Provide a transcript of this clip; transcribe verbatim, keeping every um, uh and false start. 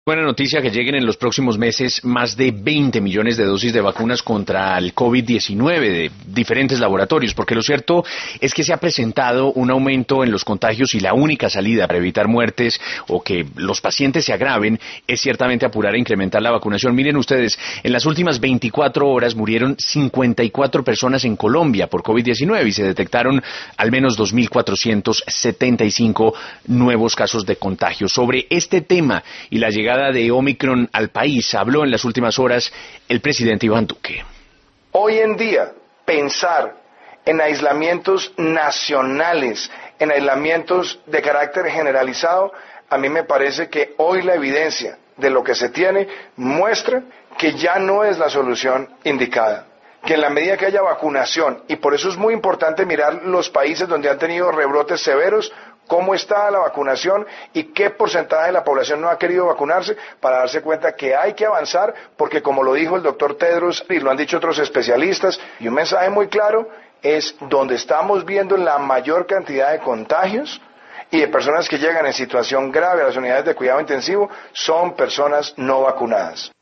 Buena noticia que lleguen en los próximos meses más de veinte millones de dosis de vacunas contra el COVID diecinueve de diferentes laboratorios, porque lo cierto es que se ha presentado un aumento en los contagios y la única salida para evitar muertes o que los pacientes se agraven es ciertamente apurar e incrementar la vacunación. Miren ustedes, en las últimas veinticuatro horas murieron cincuenta y cuatro personas en Colombia por COVID diecinueve y se detectaron al menos dos mil cuatrocientos setenta y cinco nuevos casos de contagio. Sobre este tema y la llegada de Omicron al país, habló en las últimas horas el presidente Iván Duque. Hoy en día, pensar en aislamientos nacionales, en aislamientos de carácter generalizado, a mí me parece que hoy la evidencia de lo que se tiene muestra que ya no es la solución indicada. Que en la medida que haya vacunación, y por eso es muy importante mirar los países donde han tenido rebrotes severos, cómo está la vacunación y qué porcentaje de la población no ha querido vacunarse, para darse cuenta que hay que avanzar, porque como lo dijo el doctor Tedros y lo han dicho otros especialistas, y un mensaje muy claro, es donde estamos viendo la mayor cantidad de contagios y de personas que llegan en situación grave a las unidades de cuidado intensivo, son personas no vacunadas.